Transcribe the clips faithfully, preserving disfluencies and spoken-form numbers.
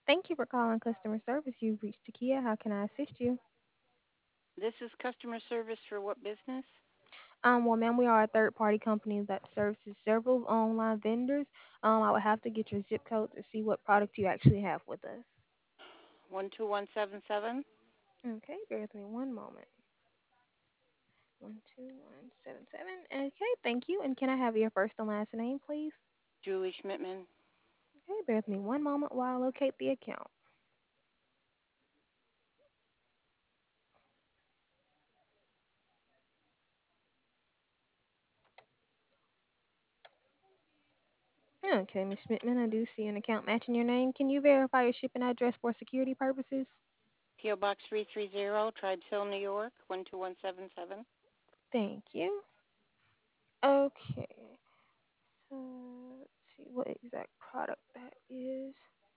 Thank you for calling customer service. You've reached Takia. How can I assist you? This is customer service for what business? Um, well, ma'am, we are a third-party company that services several online vendors. Um, I would have to get your zip code to see what product you actually have with us. one two one seven seven. Okay, bear with me one moment. One two one seven seven. Okay, thank you. And can I have your first and last name, please? Julie Schmidtman. Okay, bear with me one moment while I locate the account. Okay, Miss Schmidtman, I do see an account matching your name. Can you verify your shipping address for security purposes? P O. Box three thirty, Tribes Hill, New York, one two one seven seven. Thank you. Okay, so let's see what exact product that is.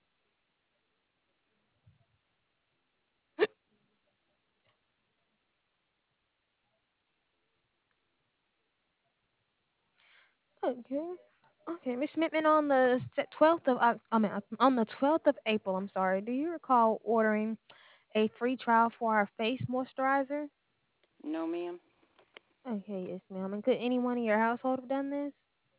Okay. Okay, Miss Schmidtman, on the se- twelfth of Oc- I mean, uh, on the twelfth of April, I'm sorry. Do you recall ordering a free trial for our face moisturizer? No, ma'am. Okay, yes, ma'am. And could anyone in your household have done this?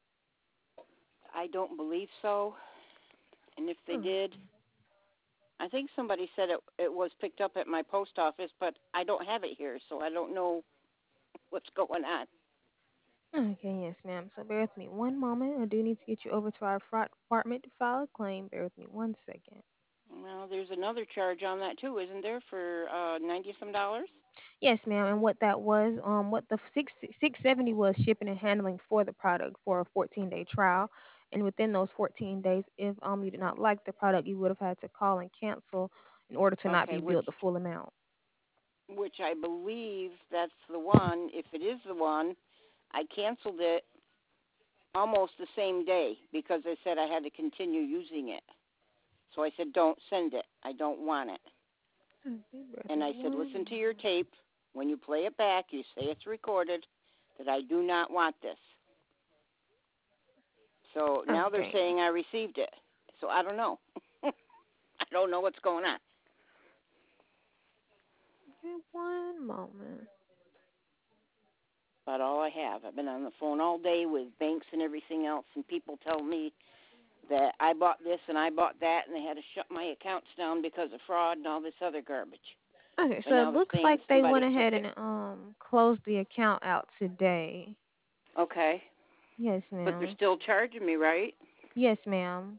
I don't believe so. And if they Hmm. did, I think somebody said it it was picked up at my post office, but I don't have it here, so I don't know what's going on. Okay, yes, ma'am. So bear with me one moment. I do need to get you over to our fraud department to file a claim. Bear with me one second. Well, there's another charge on that too, isn't there, for uh ninety some dollars? Yes, ma'am. And what that was, um, what the six six seventy was shipping and handling for the product for a fourteen day trial, and within those fourteen days, if um you did not like the product, you would have had to call and cancel in order to not Okay, be which billed the full amount. which I believe that's the one. If it is the one, I canceled it almost the same day because they said I had to continue using it. So I said, don't send it. I don't want it. Okay, bear with And me I said, one listen to your moment. tape. When you play it back, you say it's recorded, that I do not want this. So now they're Okay, saying I received it. So I don't know. I don't know what's going on. okay, one moment. About all I have. I've been on the phone all day with banks and everything else, and people tell me that I bought this and I bought that, and they had to shut my accounts down because of fraud and all this other garbage. Okay, But so it now they're looks saying like they went somebody took ahead it. and um closed the account out today. Okay. Yes, But they're ma'am. still charging me, right? Yes, ma'am.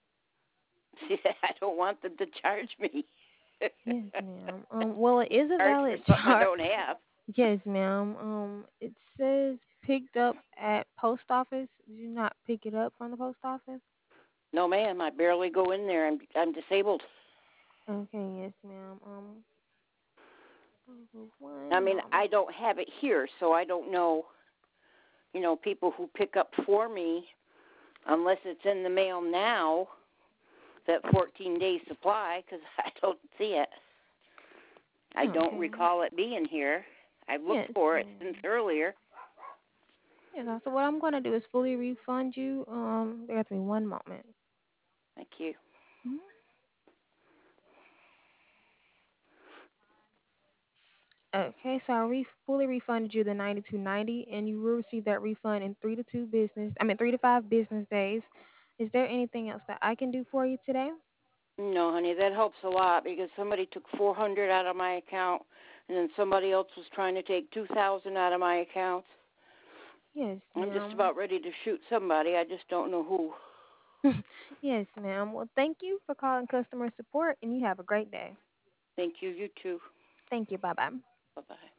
I don't want them to charge me. Yes, ma'am. Um, well, it is a Charge for valid something I charge. don't have. Yes, ma'am. Um, it says picked up at post office. Did you not pick it up from the post office? No, ma'am. I barely go in there. I'm I'm disabled. Okay, yes, ma'am. Um, over I one mean, moment. I don't have it here, so I don't know. You know, people who pick up for me, unless it's in the mail now, that fourteen day supply, because I don't see it. I don't Okay. recall it being here. I've looked Yes, for it since ma'am. earlier. Yes. So what I'm gonna do is fully refund you. Um, bear with me one moment. Thank you. Mhm. Okay, so I re- fully refunded you the ninety two ninety, and you will receive that refund in three to two business. I mean three to five business days. Is there anything else that I can do for you today? No, honey, that helps a lot because somebody took four hundred out of my account, and then somebody else was trying to take two thousand out of my account. Yes, I'm just ma'am. about ready to shoot somebody. I just don't know who. Yes, ma'am. Well, thank you for calling customer support, and you have a great day. Thank you. You too. Thank you. Bye bye. Bye bye.